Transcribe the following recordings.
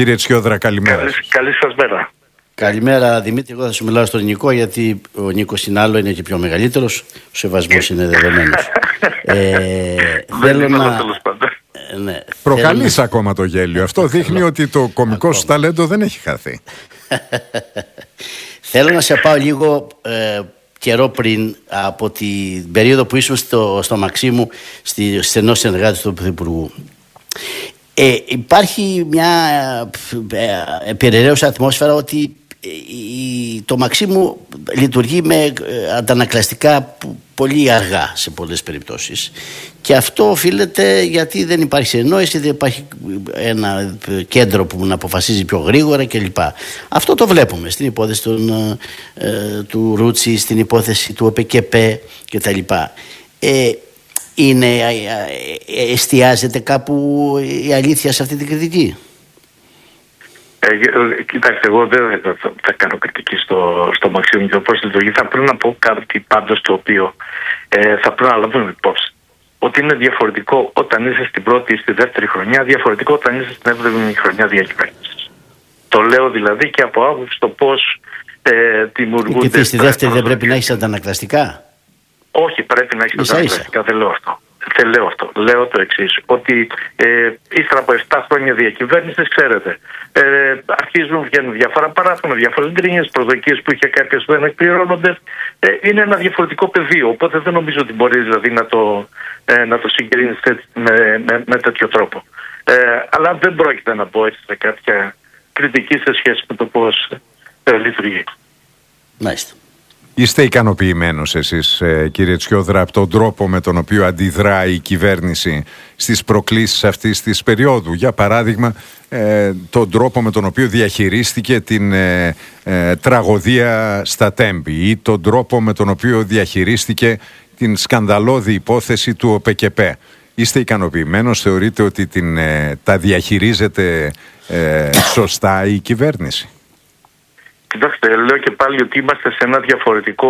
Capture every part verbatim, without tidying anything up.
Κύριε Τσιόδρα, καλημέρα. Καλή, καλή σας μέρα. Καλημέρα Δημήτρη, εγώ θα σου μιλάω στον Νικό, γιατί ο Νίκος είναι άλλο, είναι και πιο μεγαλύτερος. Ο σεβασμός είναι δεδομένος. ε, θέλω να... Ε, ναι, προκαλείς να... ακόμα το γέλιο. Αυτό δείχνει ότι το κωμικό σου ταλέντο δεν έχει χαθεί. Θέλω να σε πάω λίγο ε, καιρό πριν, από την περίοδο που ήσουν στο, στο Μαξίμου, στη στενό συνεργάτη του Πρωθυπουργού. Ε, υπάρχει μια ε, περιραίουσα ατμόσφαιρα ότι η, το Μαξίμου λειτουργεί με ε, αντανακλαστικά πολύ αργά σε πολλές περιπτώσεις, και αυτό οφείλεται γιατί δεν υπάρχει συνεννόηση, δεν υπάρχει ένα κέντρο που να αποφασίζει πιο γρήγορα κλπ. Αυτό το βλέπουμε στην υπόθεση των, ε, του Ρούτσι, στην υπόθεση του ΟΠΕΚΕΠΕ κτλ. Ε, είναι, ε, εστιάζεται κάπου η αλήθεια σε αυτή την κριτική? Ε, κοιτάξτε, εγώ δεν θα, θα κάνω κριτική στο, στο Μαξίμου και πώς λειτουργεί. Θα πρέπει να πω κάτι πάντως το οποίο ε, θα πρέπει να λάβουμε υπόψη. Ότι είναι διαφορετικό όταν είσαι στην πρώτη ή στη δεύτερη χρονιά, διαφορετικό όταν είσαι στην έβδομη χρονιά διακυβέρνησης. Το λέω δηλαδή και από άποψη το πώς ε, δημιουργούνται. Και στη δεύτερη δεν πρέπει να έχεις αντανακλαστικά? Όχι, πρέπει να έχεις αντανακλαστικά, δεν λέω αυτό. Δεν λέω αυτό. Λέω το εξής, ότι ε, ύστερα από επτά χρόνια διακυβέρνησης, ξέρετε, ε, αρχίζουν, βγαίνουν διάφορα παράπονα, διάφορες γκρίνιες, προσδοκίες που είχε κάποιες που δεν εκπληρώνονται. Ε, είναι ένα διαφορετικό πεδίο, οπότε δεν νομίζω ότι μπορεί δηλαδή να το, ε, να το συγκρίνεις με, με, με τέτοιο τρόπο. Ε, αλλά δεν πρόκειται να πω έτσι σε κάποια κριτική σε σχέση με το πώς ε, λειτουργεί. Μάλιστα. Είστε ικανοποιημένος εσείς, κύριε Τσιόδρα, από τον τρόπο με τον οποίο αντιδράει η κυβέρνηση στις προκλήσεις αυτής της περίοδου? Για παράδειγμα, ε, τον τρόπο με τον οποίο διαχειρίστηκε την ε, ε, τραγωδία στα Τέμπη, ή τον τρόπο με τον οποίο διαχειρίστηκε την σκανδαλώδη υπόθεση του ΟΠΕΚΕΠΕ. Είστε ικανοποιημένος? Θεωρείτε ότι την, ε, τα διαχειρίζεται ε, σωστά η κυβέρνηση? Κοιτάξτε, λέω και πάλι ότι είμαστε σε ένα διαφορετικό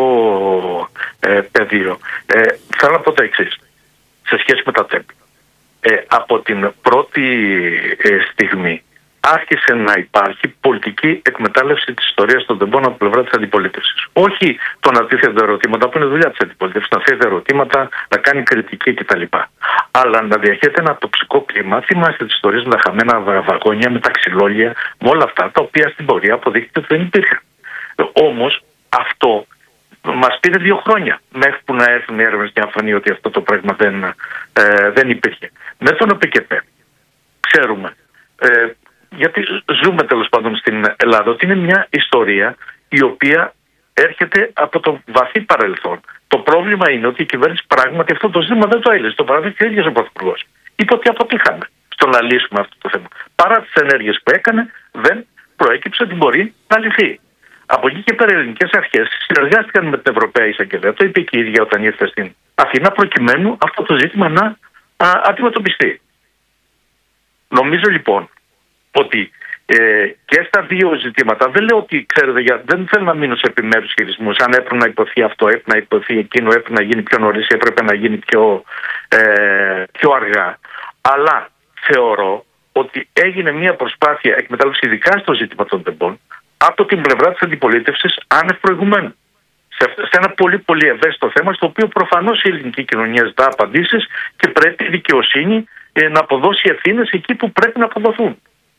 ε, πεδίο. Ε, θέλω να πω το εξής, σε σχέση με τα Τέμπη. Ε, από την πρώτη ε, στιγμή άρχισε να υπάρχει πολιτική εκμετάλλευση της ιστορίας των Τεμπών από πλευρά της αντιπολίτευσης. Όχι το να τίθεται ερωτήματα, που είναι δουλειά της αντιπολίτευσης, να θέτει ερωτήματα, να κάνει κριτική κτλ. Αλλά να διαχέεται ένα τοξικό κλίμα. Θυμάστε τις ιστορίες με τα χαμένα βαγόνια, με τα ξυλόλια, με όλα αυτά τα οποία στην πορεία αποδείχθηκε ότι δεν υπήρχαν. Όμως αυτό μας πήρε δύο χρόνια μέχρι που να έρθουν οι έρευνες και να φανεί ότι αυτό το πράγμα δεν, ε, δεν υπήρχε. Με τον ΟΠΕΚΕΠΕ ξέρουμε, ε, γιατί ζούμε τέλος πάντων στην Ελλάδα, ότι είναι μια ιστορία η οποία έρχεται από το βαθύ παρελθόν. Το πρόβλημα είναι ότι η κυβέρνηση πράγματι αυτό το ζήτημα δεν το έλυσε. Το παραδείχθηκε ο ίδιος ο Πρωθυπουργός. Είπε ότι αποτύχαμε στο να λύσουμε αυτό το θέμα. Παρά τις ενέργειες που έκανε, δεν προέκυψε ότι μπορεί να λυθεί. Από εκεί και πέρα οι ελληνικές αρχές συνεργάστηκαν με την Ευρωπαία Εισαγγελία, το είπε και η ίδια όταν ήρθε στην Αθήνα, προκειμένου αυτό το ζήτημα να α, αντιμετωπιστεί. Νομίζω λοιπόν ότι ε, και στα δύο ζητήματα, δεν λέω ότι, ξέρετε, για, δεν θέλω να μείνω σε επιμέρους χειρισμούς, αν έπρεπε να υποθεί αυτό, έπρεπε να υποθεί εκείνο, έπρεπε να γίνει πιο νωρίς, έπρεπε να γίνει πιο, ε, πιο αργά. Αλλά θεωρώ ότι έγινε μια προσπάθεια εκμετάλλευση, ειδικά στο ζήτημα των Τεμπών, από την πλευρά της αντιπολίτευσης άνευ προηγουμένου. Σε, σε ένα πολύ πολύ ευαίσθητο θέμα, στο οποίο προφανώς η ελληνική κοινωνία ζητά απαντήσεις και πρέπει η δικαιοσύνη ε, να αποδώσει ευθύνες εκεί που πρέπει να αποδοθούν.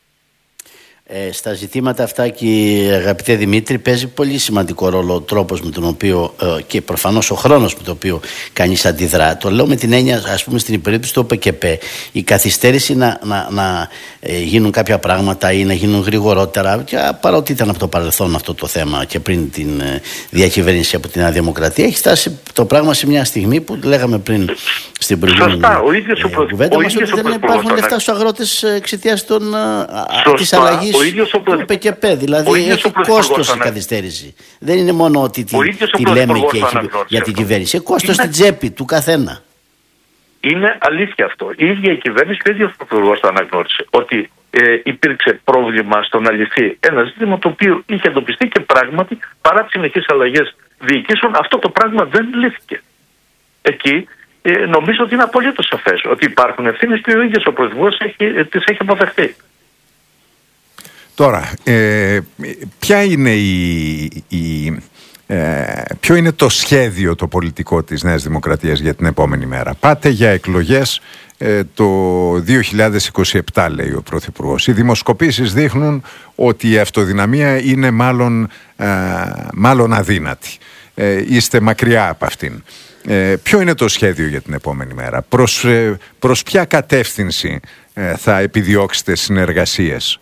Ε, στα ζητήματα αυτά, και αγαπητέ Δημήτρη, παίζει πολύ σημαντικό ρόλο ο τρόπος με τον οποίο ε, και προφανώς ο χρόνος με τον οποίο κανείς αντιδρά. Το λέω με την έννοια, ας πούμε, στην περίπτωση του ΟΠΕΚΕΠΕ, η καθυστέρηση να, να, να ε, γίνουν κάποια πράγματα ή να γίνουν γρηγορότερα, και, παρότι ήταν από το παρελθόν αυτό το θέμα και πριν την ε, διακυβέρνηση από την Νέα Δημοκρατία, έχει φτάσει το πράγμα σε μια στιγμή που λέγαμε πριν στην προηγούμενη ε, κουβέντα μας, ότι δεν υπάρχουν λεφτά στους αγρότες εξαιτίας της αλλαγής του ΟΠΕΚΕΠΕ. Δηλαδή έχει κόστος η καθυστέρηση. Δεν είναι μόνο ότι τη, τη λέμε και έχει για την κυβέρνηση. Έχει κόστος στην τσέπη του καθένα. Είναι αλήθεια αυτό. Η ίδια η κυβέρνηση και ο ίδιος ο Πρωθυπουργός το αναγνώρισε. Ότι ε, υπήρξε πρόβλημα στο να λυθεί ένα ζήτημα το οποίο είχε εντοπιστεί και πράγματι παρά τις συνεχείς αλλαγές διοικήσεων αυτό το πράγμα δεν λύθηκε. Εκεί ε, νομίζω ότι είναι απολύτως σαφές ότι υπάρχουν ευθύνες και ο ίδιος ο Πρωθυπουργός έχει, τις έχει αποδεχτεί. Τώρα, ε, ποια είναι η, η, ε, ποιο είναι το σχέδιο το πολιτικό της Νέας Δημοκρατίας για την επόμενη μέρα? Πάτε για εκλογές ε, το δύο χιλιάδες είκοσι επτά, λέει ο Πρωθυπουργός. Οι δημοσκοπήσεις δείχνουν ότι η αυτοδυναμία είναι μάλλον, ε, μάλλον αδύνατη. Ε, είστε μακριά από αυτήν. Ε, ποιο είναι το σχέδιο για την επόμενη μέρα? Προς, ε, προς ποια κατεύθυνση ε, θα επιδιώξετε συνεργασίες?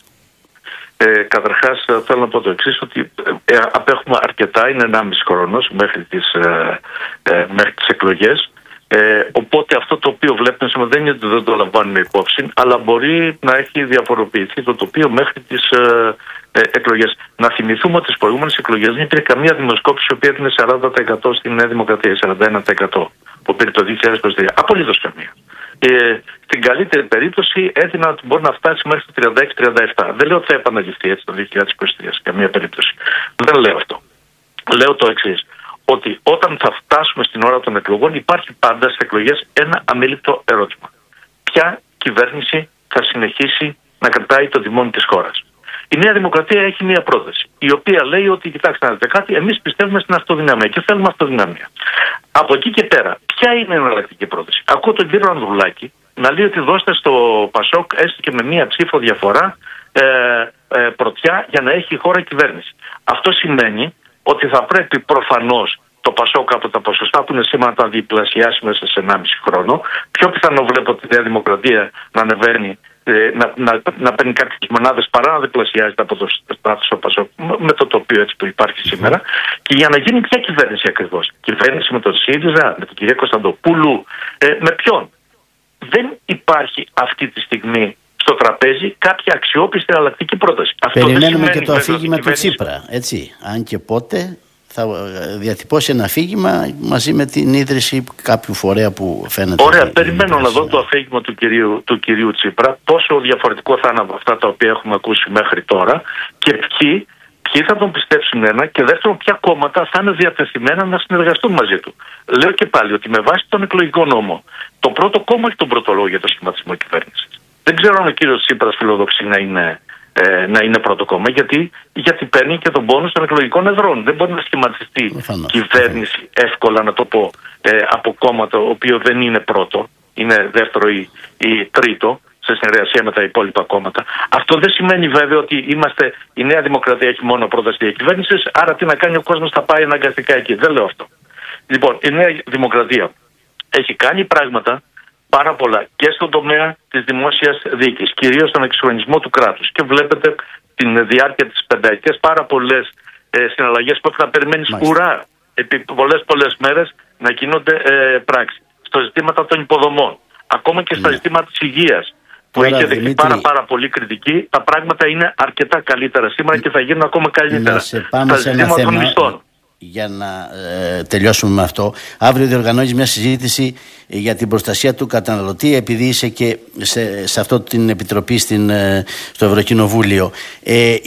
Ε, καταρχάς θέλω να πω το εξής, ότι ε, απέχουμε αρκετά, είναι ενάμιση χρόνος μέχρι τις, ε, ε, μέχρι τις εκλογές. Ε, οπότε αυτό το οποίο βλέπουμε σήμερα δεν είναι ότι δεν το λαμβάνουμε υπόψη, αλλά μπορεί να έχει διαφοροποιηθεί το τοπίο μέχρι τις ε, ε, εκλογές. Να θυμηθούμε ότι στις προηγούμενες εκλογές δεν υπήρχε καμία δημοσκόπηση η οποία έδινε σαράντα τοις εκατό στην Νέα Δημοκρατία, σαράντα ένα τοις εκατό που πήρε το δύο χιλιάδες είκοσι τρία. Απολύτως καμία. Ε, στην καλύτερη περίπτωση έδιναν ότι μπορεί να φτάσει μέχρι το τριάντα έξι τριάντα επτά. Δεν λέω ότι θα επαναληφθεί έτσι το δύο χιλιάδες είκοσι τρία σε καμία περίπτωση. Δεν λέω αυτό. Λέω το εξής, ότι όταν θα φτάσουμε στην ώρα των εκλογών υπάρχει πάντα στις εκλογές ένα αμήλικτο ερώτημα. Ποια κυβέρνηση θα συνεχίσει να κρατάει το τιμόνι της χώρας? Η Νέα Δημοκρατία έχει μια πρόταση, η οποία λέει ότι, κοιτάξτε να δείτε κάτι, εμείς πιστεύουμε στην αυτοδυναμία και θέλουμε αυτοδυναμία. Από εκεί και πέρα, ποια είναι η εναλλακτική πρόταση? Ακούω τον κύριο Ανδρουλάκη να λέει ότι δώστε στο Πασόκ έστω και με μία ψήφο διαφορά ε, ε, πρωτιά για να έχει η χώρα κυβέρνηση. Αυτό σημαίνει ότι θα πρέπει προφανώς το Πασόκ από τα ποσοστά που είναι σήμερα να τα διπλασιάσει μέσα σε ενάμιση χρόνο. Πιο πιθανό βλέπω τη Νέα Δημοκρατία να ανεβαίνει, να, να, να παίρνει κάποιες μονάδες παρά να διπλασιάζεται από το στάθος στο Πασόκ με το τοπίο έτσι που υπάρχει σήμερα. Και για να γίνει ποια κυβέρνηση ακριβώς? Κυβέρνηση με τον ΣΥΡΙΖΑ, με την κυρία Κωνσταντοπούλου, ε, με ποιον? Δεν υπάρχει αυτή τη στιγμή στο τραπέζι κάποια αξιόπιστη εναλλακτική πρόταση. Περιμένουμε και το αφήγημα του Τσίπρα, έτσι. Αν και πότε θα διατυπώσει ένα αφήγημα μαζί με την ίδρυση κάποιου φορέα που φαίνεται. Ωραία, περιμένω να δω το αφήγημα του κυρίου, του κυρίου Τσίπρα, πόσο διαφορετικό θα είναι από αυτά τα οποία έχουμε ακούσει μέχρι τώρα και ποιοι, ποιοι θα τον πιστέψουν, ένα, και δεύτερον ποια κόμματα θα είναι διατεθειμένα να συνεργαστούν μαζί του. Λέω και πάλι ότι με βάση τον εκλογικό νόμο, το πρώτο κόμμα έχει τον πρώτο λόγο για το σχηματισμό κυβέρνησης. Δεν ξέρω αν ο κύριος Τσίπρας φιλοδοξεί να είναι, ε, να είναι πρώτο κόμμα, γιατί, γιατί παίρνει και τον πόνους των εκλογικών εδρών. Δεν μπορεί να σχηματιστεί Φανώς. κυβέρνηση εύκολα, να το πω, ε, από κόμμα το οποίο δεν είναι πρώτο, είναι δεύτερο ή, ή τρίτο, σε συνεργασία με τα υπόλοιπα κόμματα. Αυτό δεν σημαίνει βέβαια ότι είμαστε, η Νέα Δημοκρατία έχει μόνο πρόταση διακυβέρνησης, άρα τι να κάνει ο κόσμος, θα πάει αναγκαστικά εκεί. Δεν λέω αυτό. Λοιπόν, η Νέα Δημοκρατία έχει κάνει πράγματα πάρα πολλά και στον τομέα της δημόσιας διοίκησης, κυρίως στον εξυγχρονισμό του κράτους. Και βλέπετε την διάρκεια της πενταετίας πάρα πολλές ε, συναλλαγές που έπρεπε να περιμένει ουρά επί πολλές πολλές μέρες να γίνονται ε, πράξη. Στο ζητήματα των υποδομών, ακόμα και στα ναι. ζητήματα της υγείας, που Τώρα, είχε δεχτεί πάρα, πάρα πολύ κριτική, τα πράγματα είναι αρκετά καλύτερα σήμερα και θα γίνουν ακόμα καλύτερα. Στα ζητήματα των μισθών. Για να ε, τελειώσουμε με αυτό, αύριο διοργανώνεις μια συζήτηση για την προστασία του καταναλωτή, επειδή είσαι και σε, σε αυτό την επιτροπή στην, ε, στο Ευρωκοινοβούλιο. Ε,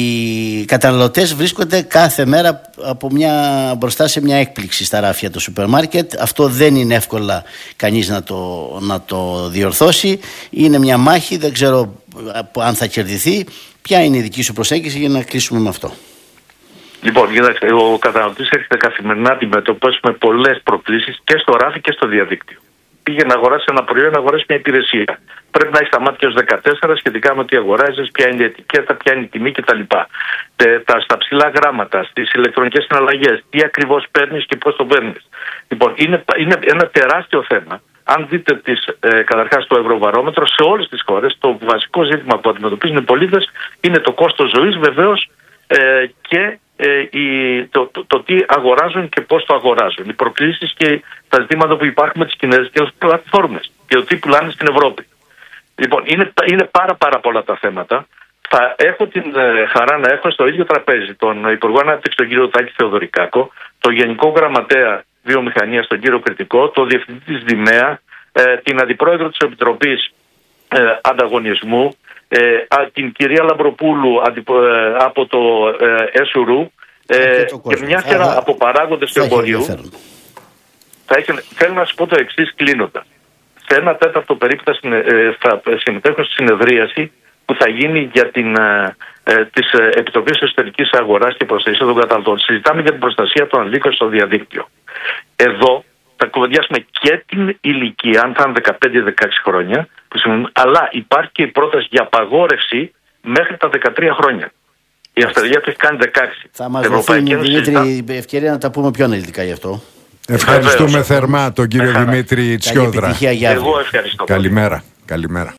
οι καταναλωτές βρίσκονται κάθε μέρα από μια, μπροστά σε μια έκπληξη στα ράφια του σούπερ μάρκετ. Αυτό δεν είναι εύκολα κανείς να το, να το διορθώσει. Είναι μια μάχη, δεν ξέρω αν θα κερδιθεί. Ποια είναι η δική σου προσέγγιση για να κλείσουμε με αυτό? Λοιπόν, κοιτάξτε, ο καταναλωτής έρχεται καθημερινά αντιμετωπίσει με πολλές προκλήσεις και στο ράφι και στο διαδίκτυο. Πήγε να αγοράσει ένα προϊόν, να αγοράσει μια υπηρεσία. Πρέπει να έχει τα μάτια ως δεκατέσσερα σχετικά με τι αγοράζεις, ποια είναι η ετικέτα, ποια είναι η τιμή κτλ. Τα, στα ψηλά γράμματα, στις ηλεκτρονικές συναλλαγές, τι ακριβώς παίρνεις και πώς το παίρνεις. Λοιπόν, είναι, είναι ένα τεράστιο θέμα. Αν δείτε τις, ε, καταρχάς το Ευρωβαρόμετρο, σε όλες τις χώρες το βασικό ζήτημα που αντιμετωπίζουν οι πολίτες είναι το κόστος ζωής, βεβαίως, ε, και Ε, η, το, το, το τι αγοράζουν και πώς το αγοράζουν. Οι προκλήσεις και τα ζητήματα που υπάρχουν με τις κινέζικες πλατφόρμες και το τι πουλάνε στην Ευρώπη. Λοιπόν, είναι, είναι πάρα πάρα πολλά τα θέματα. Θα έχω την ε, χαρά να έχω στο ίδιο τραπέζι τον Υπουργό Ανάπτυξης, τον κύριο Τάκη Θεοδωρικάκο, τον Γενικό Γραμματέα Βιομηχανίας, τον κύριο Κρητικό, τον Διευθυντή της ΔΙΜΕΑ, ε, την Αντιπρόεδρο της Επιτροπής ε, Ανταγωνισμού, Ε, την κυρία Λαμπροπούλου αντιπο, ε, από το ε, ΕΣΟΥΡΟΥ ε, και, και μια σειρά από παράγοντες του εμπορίου. Θα έχει, θέλω να σας πω το εξής κλείνοντα. Σε ένα τέταρτο περίπου θα, συνε, ε, θα συμμετέχουν στη συνεδρίαση που θα γίνει για την, ε, ε, της Επιτροπής Εσωτερικής Αγοράς και Προστασίας των Καταναλωτών. Συζητάμε για την προστασία των ανηλίκων στο διαδίκτυο. Εδώ θα κουβεντιάσουμε και την ηλικία, αν θα είναι δεκαπέντε δεκαέξι χρόνια, αλλά υπάρχει και η πρόταση για απαγόρευση μέχρι τα δεκατρία χρόνια. Η Αυστραλία το έχει κάνει δεκαέξι. Θα μας δοθεί, Δημήτρη, ευκαιρία να τα πούμε πιο αναλυτικά γι' αυτό. Ευχαριστούμε θερμά τον κύριο Δημήτρη Τσιόδρα. Εγώ ευχαριστώ. Καλημέρα. Καλημέρα.